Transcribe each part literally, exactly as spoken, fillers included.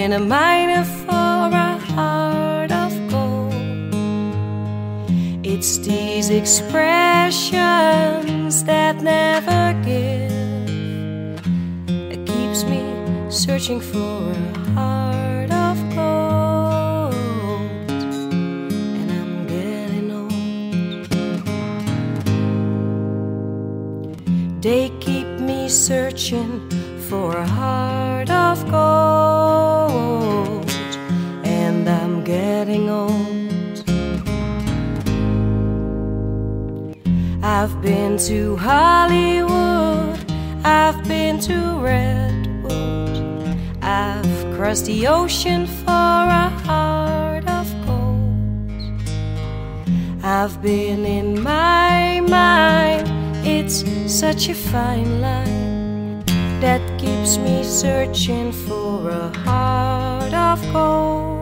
been a miner for a heart of gold. It's these expressions that never give that keeps me searching for a heart of gold. And I'm getting old. They keep me searching for a heart of gold, and I'm getting old. I've been to Hollywood, I've been to Redwood, I've crossed the ocean for a heart of gold. I've been in my mind, it's such a fine line that keeps me searching for a heart of gold.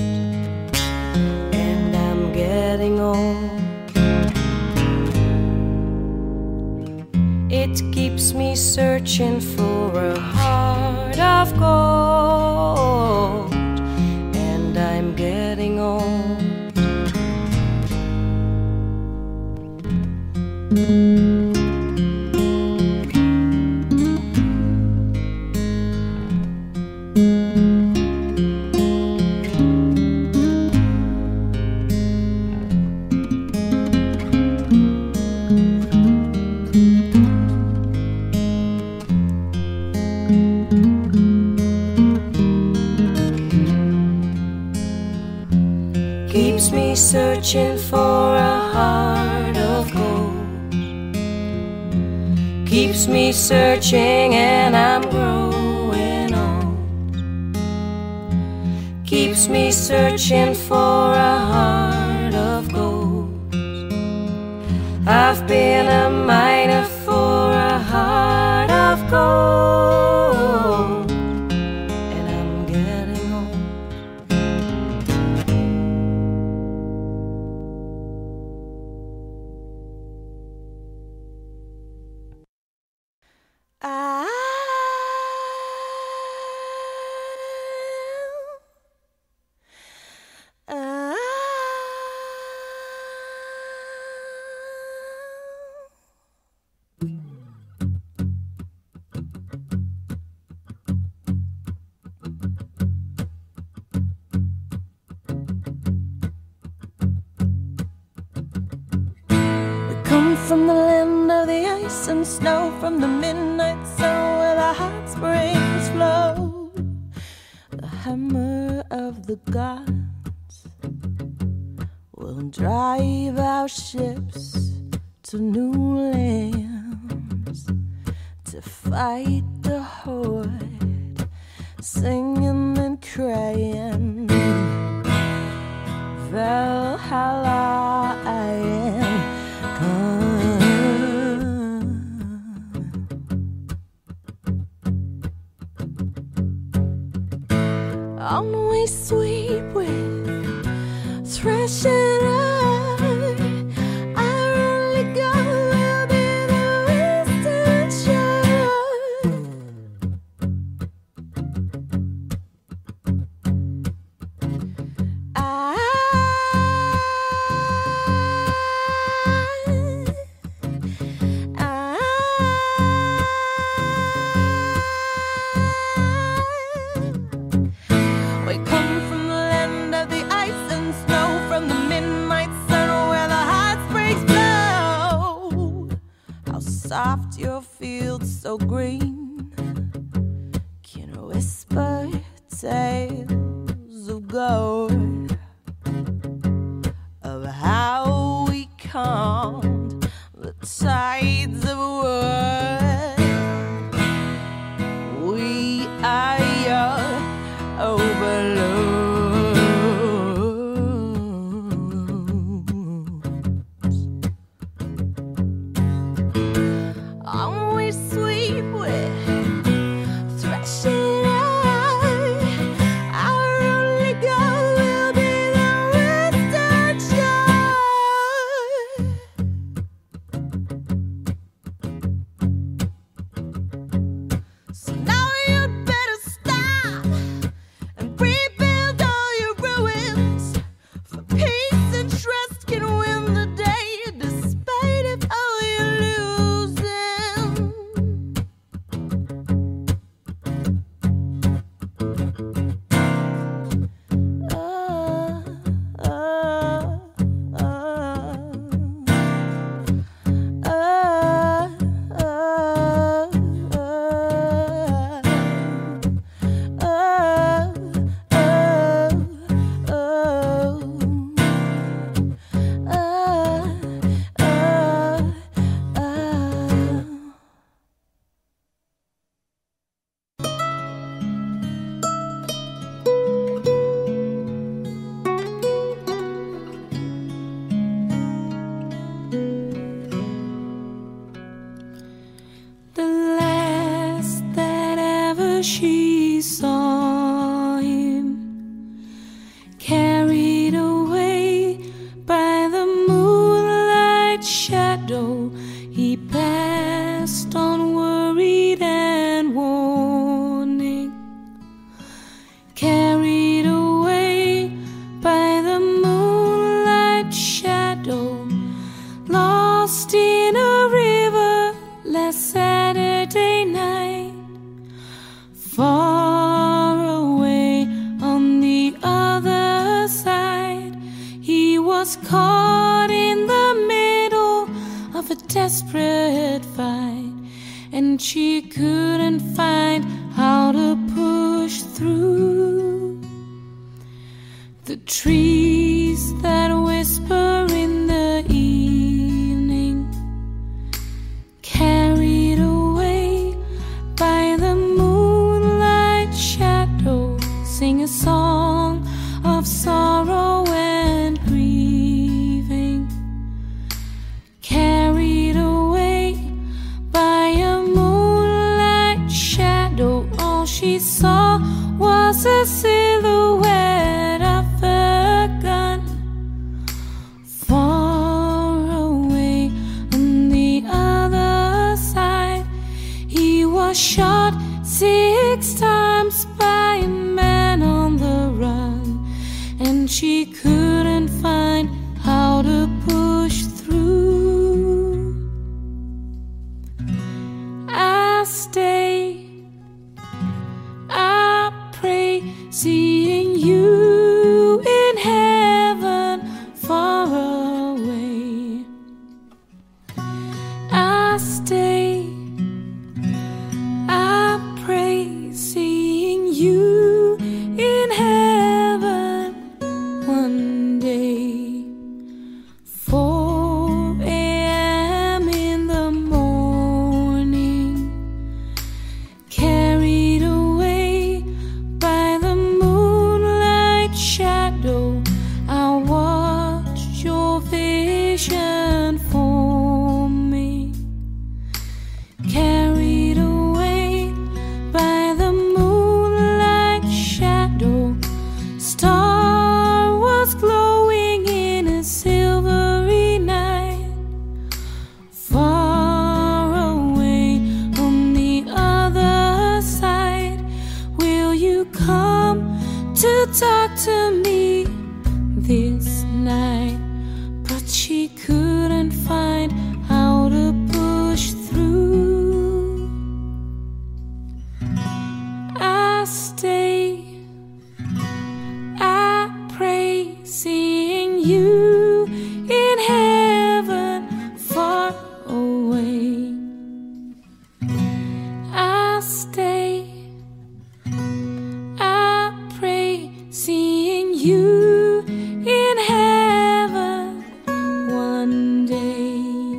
And I'm getting old. It keeps me searching for a heart of gold. And I'm getting old. Keeps me searching for a heart of gold. Keeps me searching and I'm growing old. Keeps me searching for a heart of gold. I've been a miner for a heart of gold. And I'm getting old. I come from the land of the ice and snow, from the midnight sun where the hot springs flow. The hammer of the gods will drive our ships to new lands, to fight the horde, singing and crying, Valhalla I am come. On we sweep with threshing eye, our only goal will be the western shore. I, I, we come from the land of the ice and snow, from the midnight sun where the hot springs blow. How soft your fields so green can whisper tales of gold, of how we calmed the tides of wood. We are your overlords. On we sweep with threshing eye, whenever she saw him, carried away by the moonlight shadow, he passed on worried and warning. Carried away by the moonlight shadow, lost in a river last Saturday night. Far away on the other side, he was caught in the middle of a desperate fight, and she couldn't find how to push through. The trees that whisper in the evening, carried away by the moonlight shadow, sing a song of sorrow and grieving. Carried away by a moonlight shadow, all she saw was a silhouette of a gun. Far away on the other side, he was shot six times by a man on the run, and she couldn't find how to push through. I stay, I pray, seeing you in heaven far away. I stay, I pray, seeing you in heaven one day. four a.m. in the morning, carried away by the moonlight shadow, I watched your vision form me. Carried away by the moonlight shadow, star was glowing in a silvery night. Far away on the other side, will you come to talk to me this night? But she couldn't find how to push through. I stay, I pray, seeing you in heaven far away. I stay, I pray, seeing you in heaven one day.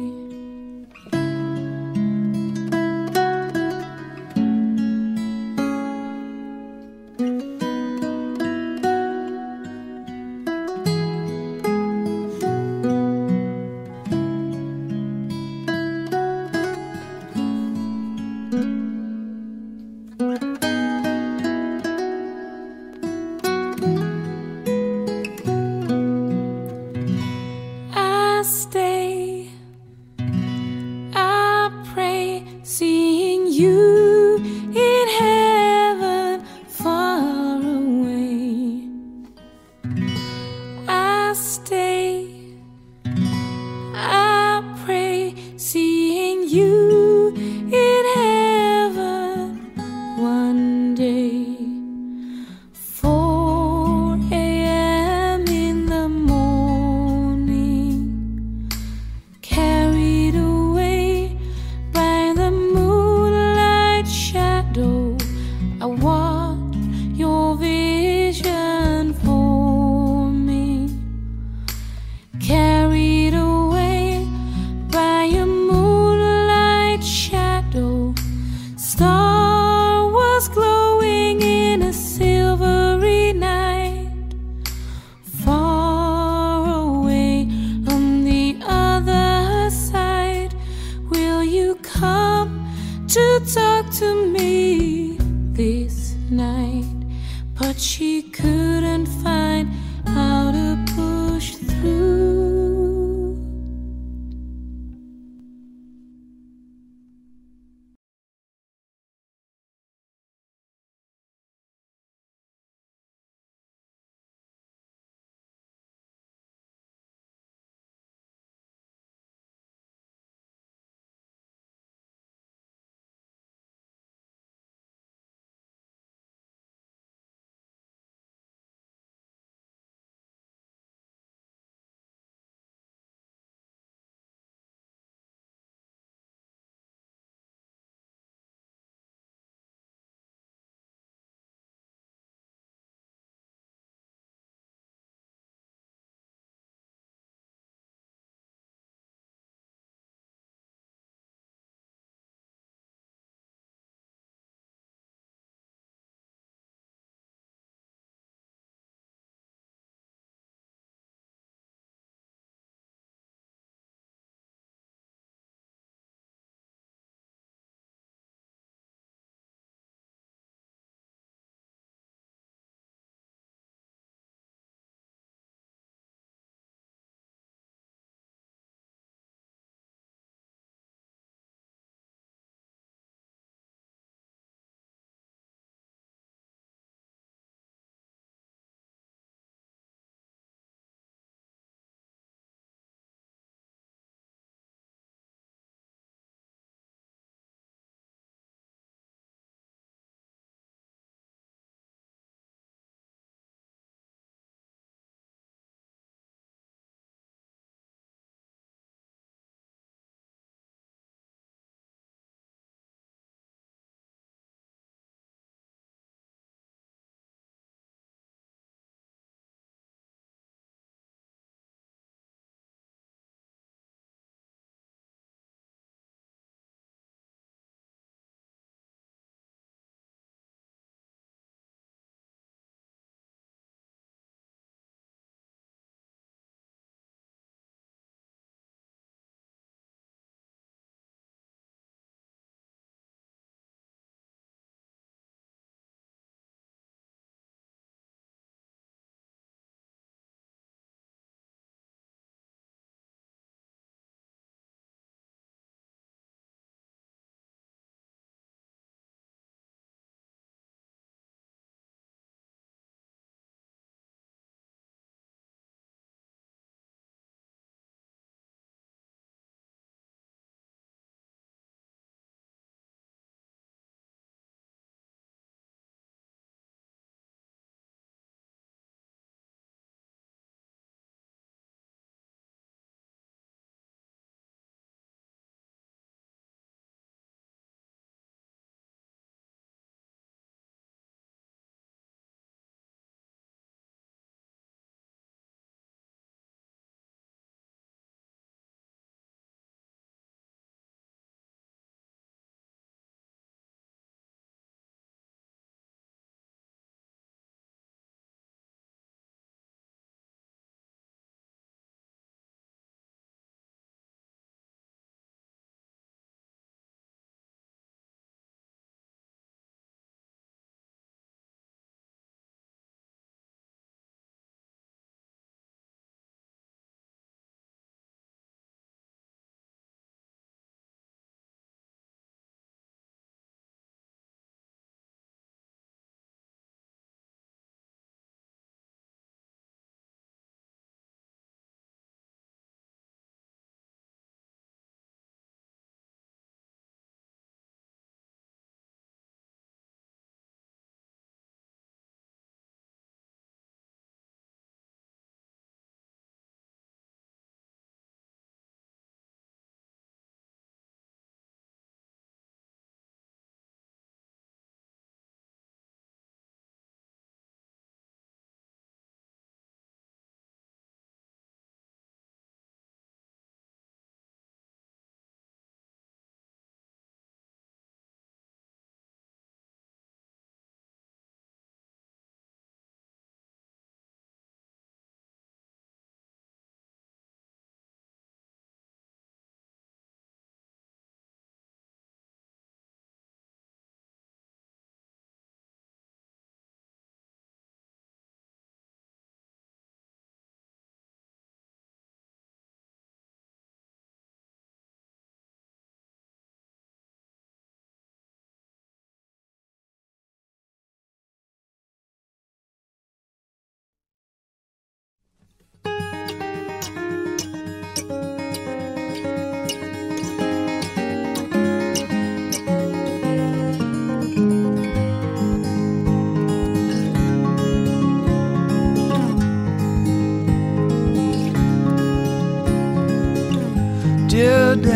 I stay, I pray, seeing you in heaven far away. I stay, I pray, seeing you in heaven one day. four a.m. in the morning, carried away by the moonlight shadow, I watched your vision form me. Carried away by a moonlight shadow, star was glowing in a silvery night. Far away on the other side, will you come to talk to me this night, but she couldn't find how to push through.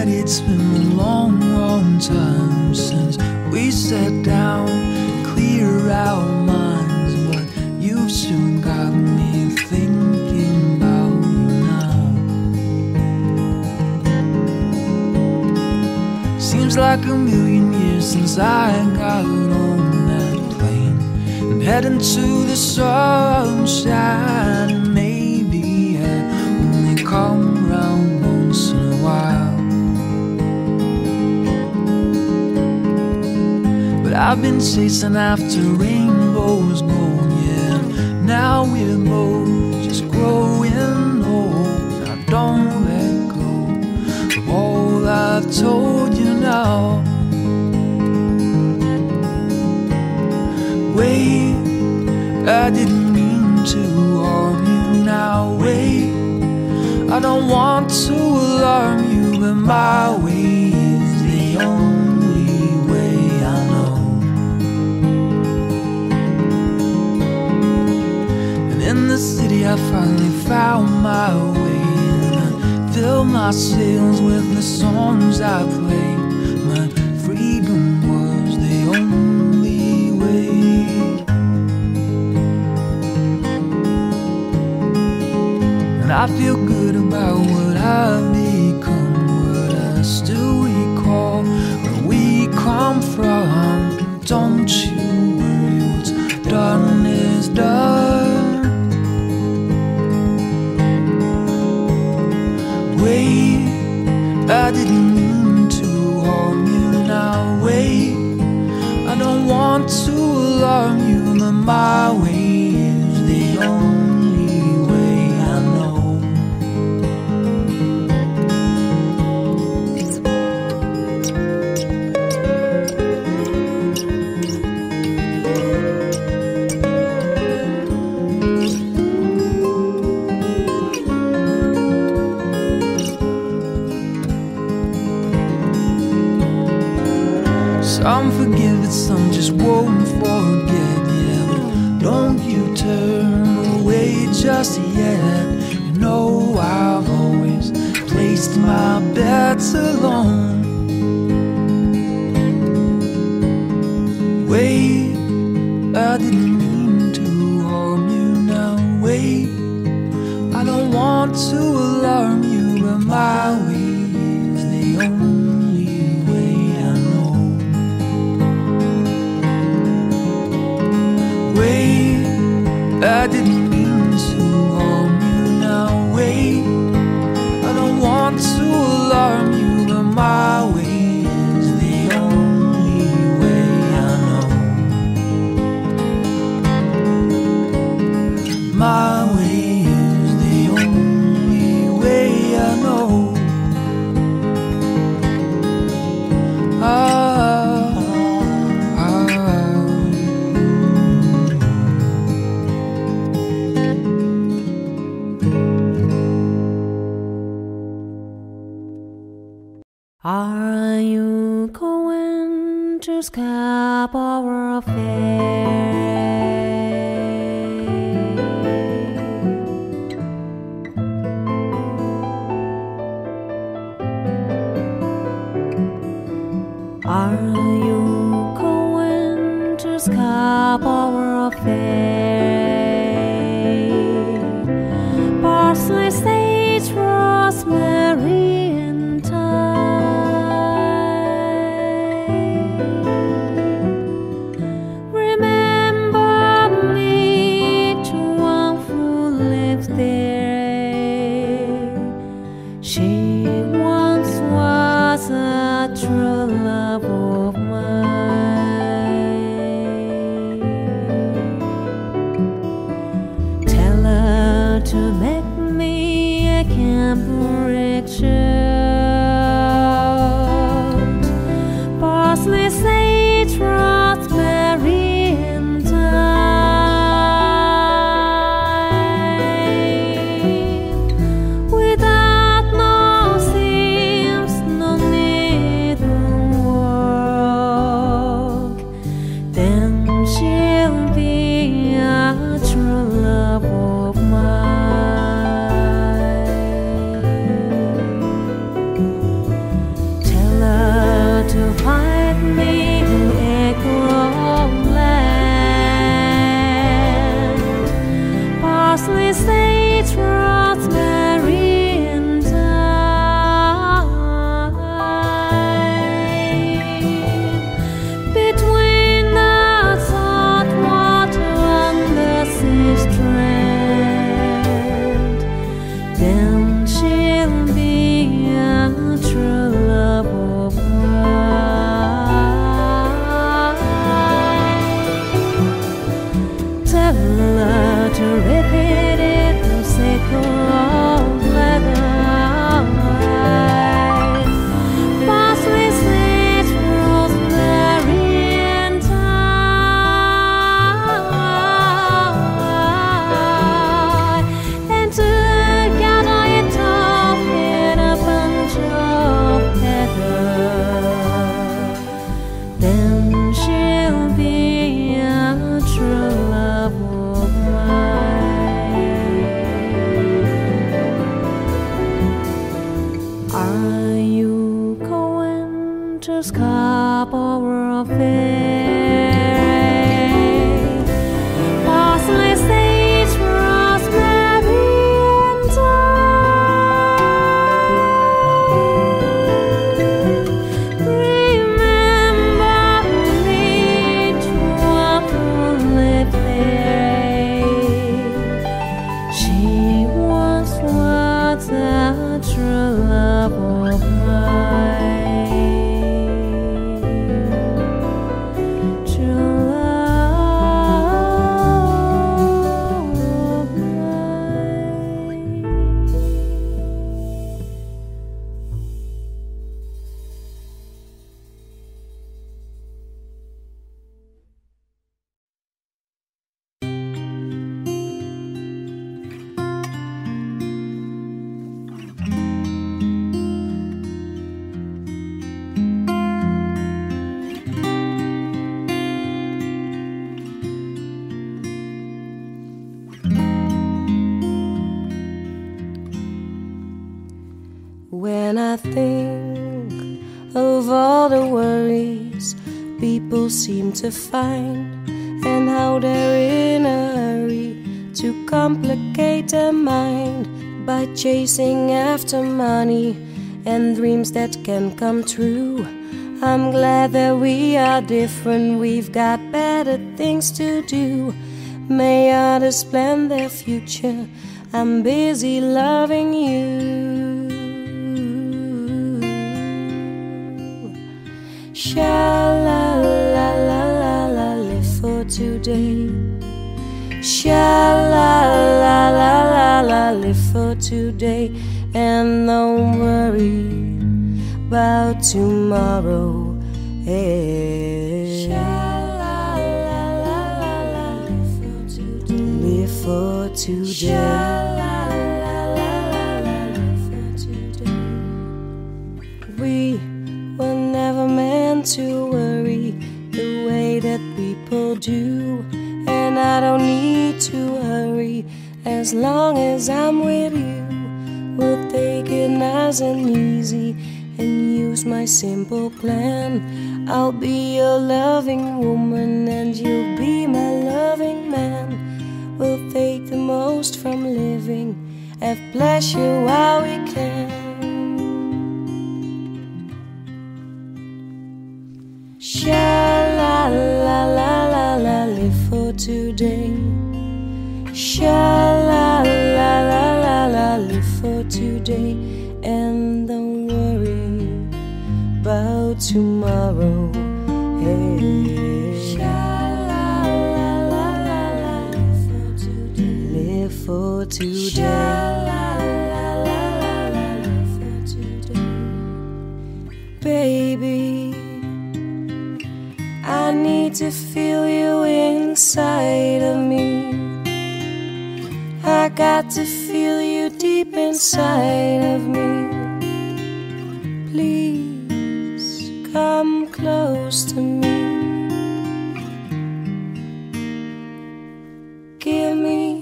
that it's been a long, long time since we sat down, clear our minds, but you've still got me thinking about you now. Seems like a million years since I got on that plane and heading to the sunshine. Maybe I only come round once in a while, but I've been chasing after rainbows gold, yeah. Now we're both just growing old. Now don't let go of all I've told you now. Wait, I didn't mean to harm you now. Wait, I don't want to alarm you, but my way is the only way I know. And in the city I finally found my way, and I fill my sails with the songs I play. My freedom was the only way. And I feel good about what I've become, but I still recall where we come from. Don't you worry, what's done is done. Wait, I didn't mean to harm you now. Wait, I don't want to alarm you, but my way is the only way I know. Some forgive it, some just won't forget, yeah. But don't you turn away just yet. You know I've always placed my bets alone. Wait, I didn't mean to harm you now. Wait, I don't want to alarm you, but my way is the only way I know. Wait, I didn't mean to harm you now. Wait, I don't want to alarm you, but my way is the only way I know. My way is the only way I know. Ah. Are you going to Scarborough Fair? Are you going to Scarborough Fair? Parsley, sage, rosemary, and thyme. Remember me to one who lives there. She once was a true love of mine. Tell her to make me a cambric shirt, parsley, sage, rosemary, and thyme. Without no seams, no needlework, then she'll be a true love of mine. to repeat it, no sickle of leather. Parsley, sage, rosemary, and thyme, and together it all in a bunch of heather. Then she'll be a true love of mine. Are you going to Scarborough Fair? Parsley, sage, rosemary, and thyme. Remember me to a moonlit day. She once was a true love of mine. True love of mine. When I think of all the worries people seem to find, and how they're in a hurry to complicate their mind by chasing after money and dreams that can come true, I'm glad that we are different. We've got better things to do. May others plan their future, I'm busy loving you. Sha-la-la-la-la-la, live for today. Sha-la-la-la-la-la, live for today. And don't worry about tomorrow. Hey. Sha-la-la-la-la-la, live for today. Live for today. Sha-la-la-la-la-la, live for today. We were never meant to worry the way that people do, and I don't need to hurry as long as I'm with you. We'll take it nice and easy and use my simple plan. I'll be your loving woman and you'll be my loving man. We'll take the most from living, have pleasure while we can. Sha-la-la-la-la-la, live for today. Sha-la-la-la-la-la, live for today. And don't worry about tomorrow. Hey. Sha-la-la-la-la-la, live for today. Live for today. Sha-la-la-la-la-la, live for today. Baby, I need to feel you inside of me. I got to feel you deep inside of me. Please come close to me. Give me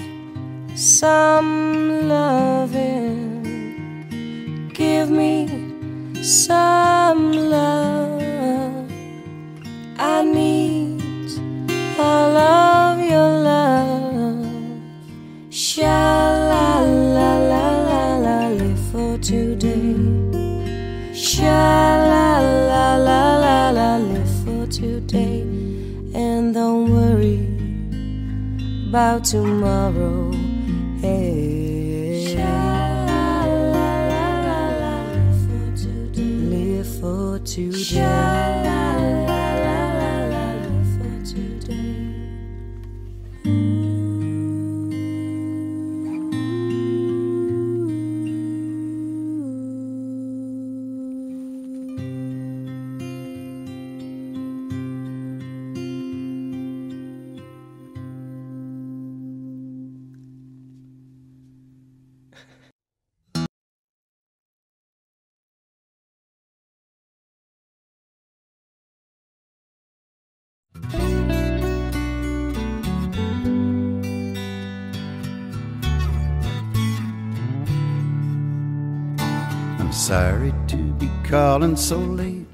some loving. Give me some love. I need all of your love. Sha-la-la-la-la-la, live for today. Sha-la-la-la-la-la, live for today. And don't worry about tomorrow. Hey. Sha-la-la-la-la, live for today. Live for today. Sha-la-la-la-la, live for today. Ooh. Sorry to be calling so late,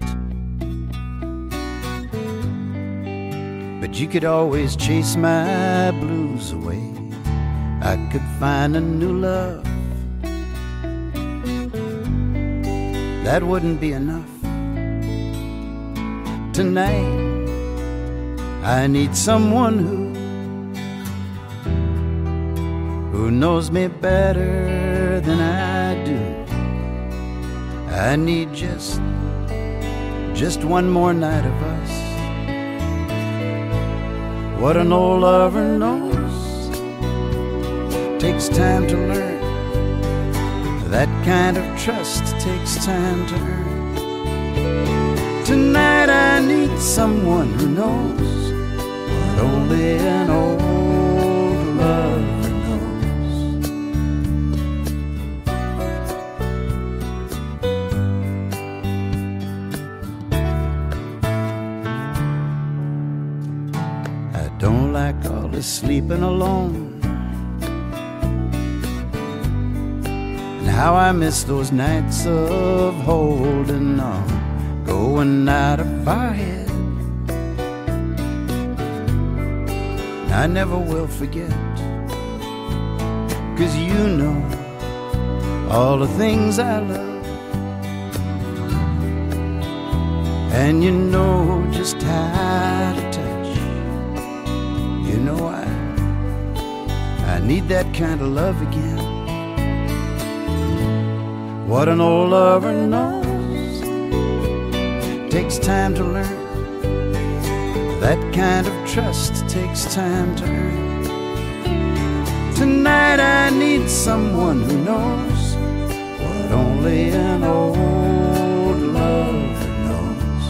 but you could always chase my blues away. I could find a new love that wouldn't be enough. Tonight I need someone who who knows me better than I do. I need just just one more night of us. What an old lover knows takes time to learn. That kind of trust takes time to earn. Tonight I need someone who knows what only an old lover knows. I don't like all this sleeping alone, how I miss those nights of holding on, going out of our head. I never will forget, 'cause you know all the things I love, and you know just how to touch. You know I, I need that kind of love again. What an old lover knows takes time to learn. That kind of trust takes time to earn. Tonight I need someone who knows what only an old lover knows.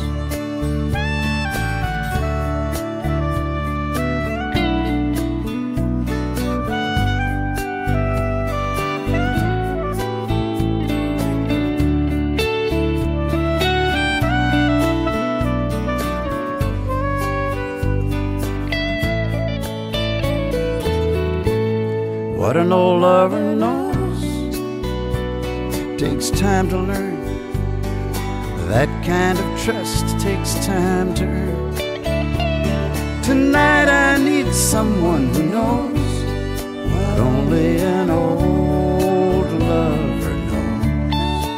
What an old lover knows takes time to learn. That kind of trust takes time to earn. Tonight I need someone who knows what only an old lover knows.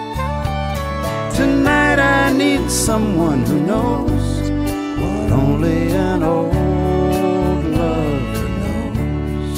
Tonight I need someone who knows what only an old lover knows.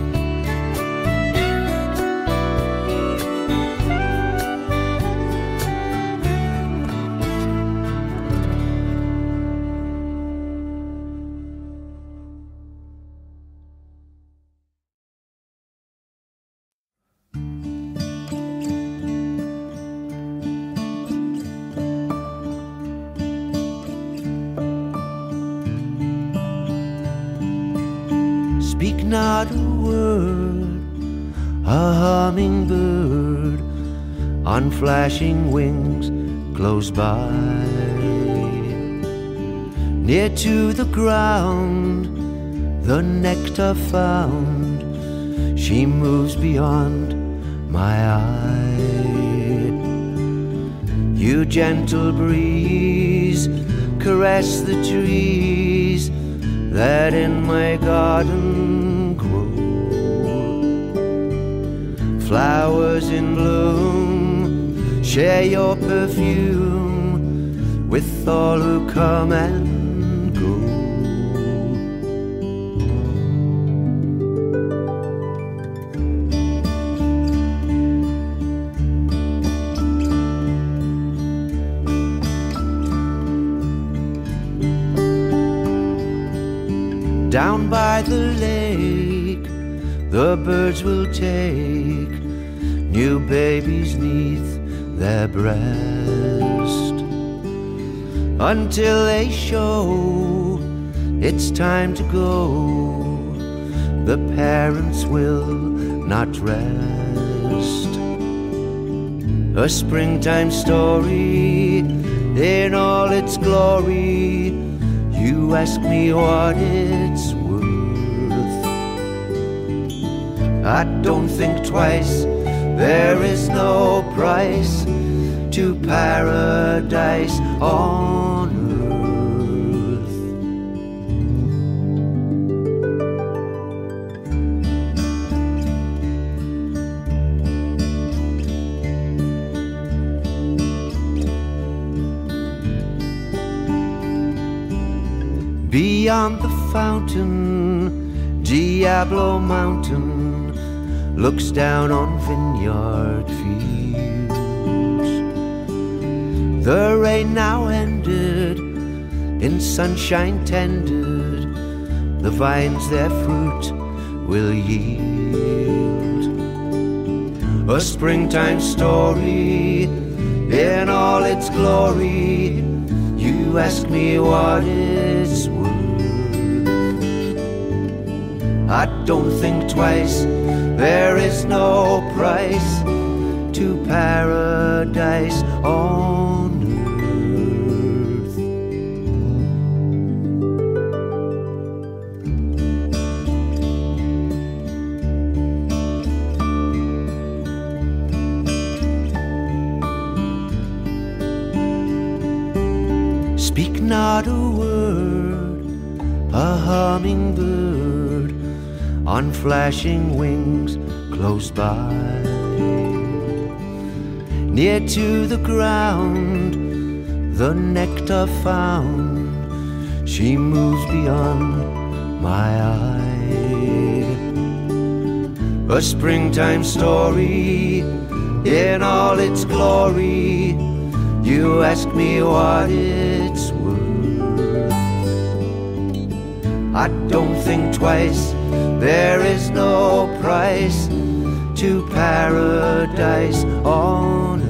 Speak not a word, a hummingbird on flashing wings close by. Near to the ground, the nectar found, she moves beyond my eye. You gentle breeze, caress the trees that in my garden grow. Flowers in bloom, share your perfume with all who come and go. Down by the lake, the birds will take new babies 'neath their breast, until they show it's time to go. The parents will not rest. A springtime story in all its glory. You ask me what it's worth. I don't think twice, there is no price to paradise on earth. Beyond the fountain, Diablo Mountain looks down on vineyard fields. The rain now ended, in sunshine tended, the vines their fruit will yield. A springtime story in all its glory, you ask me what it's worth. I don't think twice, there is no price to paradise on earth. Speak not a word, a hummingbird on flashing wings close by. Near to the ground, the nectar found, she moves beyond my eye. A springtime story in all its glory, you ask me what it's worth. I don't think twice, there is no price to paradise on earth.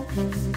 Thank you.